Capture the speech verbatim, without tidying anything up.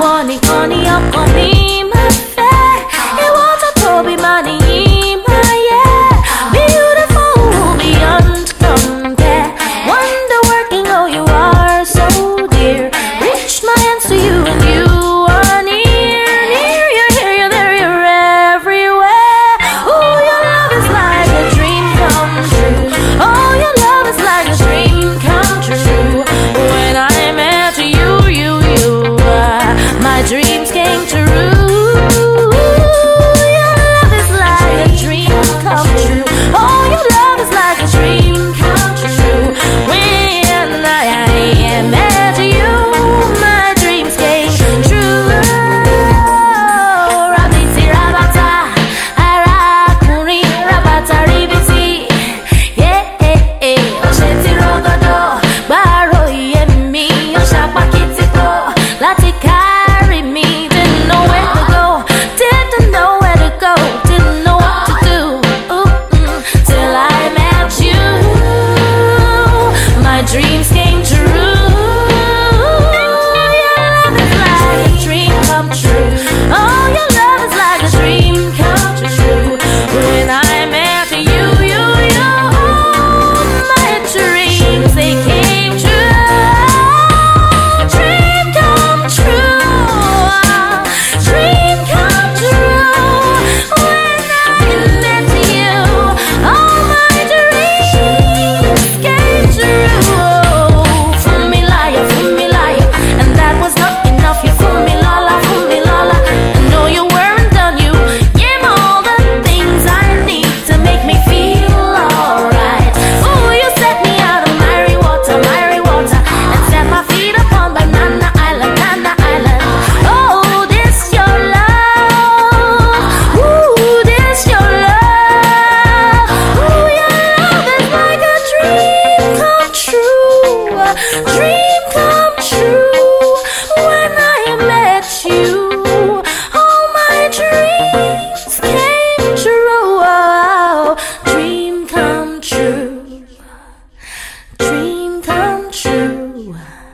원이 없거니 마페 이와타 토비만이 이마에 Beautiful beyond compare Wonder working oh you are so dear Reach my hands to you and you are near Near you're here you're there you're everywhere Oh your love is like a dream come true Oh your love is like a dream come true When I met you you you uh, my dreams came true Your love is like a dream come true Oh your love is like a dream come true When I met you my dreams came true Rabiti rabata arakuni rabata ribiti Yeah Osheti rogodo baro yemi Oshapakitiko lati carry me Didn't know where to go Didn't know where to go Didn't know what to do Ooh, mm, Till I met you My dreams came true Your love is like a dream come true Oh, your love is like a dream come true When I met you, you, you My dreams, they came true Dream come true Dream come true When I met you All my dreams came true Fumilaya, Fumilaya And that was not enough You Fumilala, Fumilala I know you weren't done You gave me all the things I need To make me feel alright Oh, you set me out of miry water, miry water And set my feet upon Banana Island, Banana Island Oh, this your love Ooh, this your love Ooh, your love is like a dream come true A dream come true When I met you All my dreams came true Oh, dream come true Dream come true